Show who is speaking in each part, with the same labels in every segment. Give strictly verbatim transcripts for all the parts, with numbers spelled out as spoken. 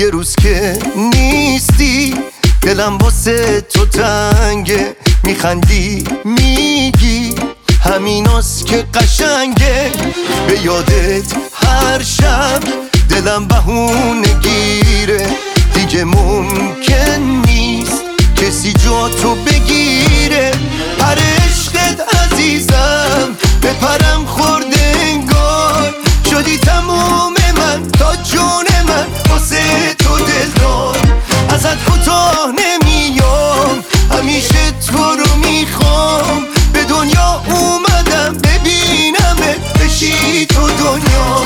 Speaker 1: یه روز که نیستی دلم واسه تو تنگه، میخندی میگی همیناست که قشنگه. به یادت هر شب دلم بهونه گیره، دیگه ممکن نیست کسی جا تو بگیره. پر عشقت عزیزم بپرم خورده انگار، شدی تموم من تا جون من واسه تو دلدار. ازت کوتاه نمیام همیشه تو رو میخوام، به دنیا اومدم ببینمت بشی تو دنیا.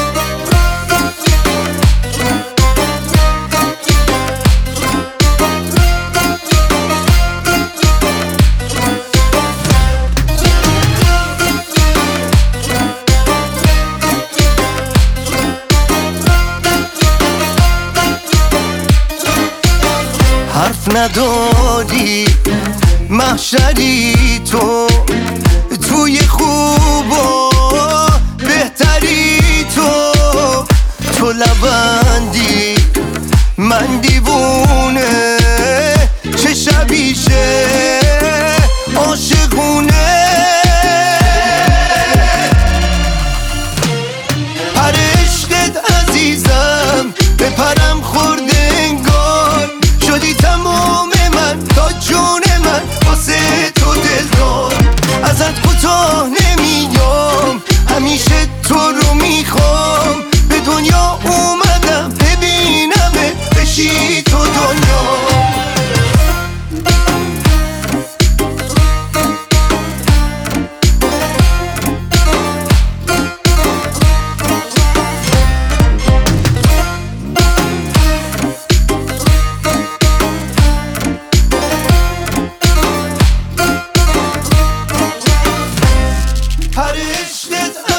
Speaker 1: حرف نداری محشری تو، توی خوب و بهتری تو. تو لبندی من دیوونه، چه شبیشه عاشقونه. پر عشقت عزیزم بپرم خورده انگار، شدی تموم من تا جون من واسه تو دلدار. ازت کوتاه نمیام همیشه تو رو میخوام، به دنیا اومدم ببینمت بشی تو دنیا. پر عشقت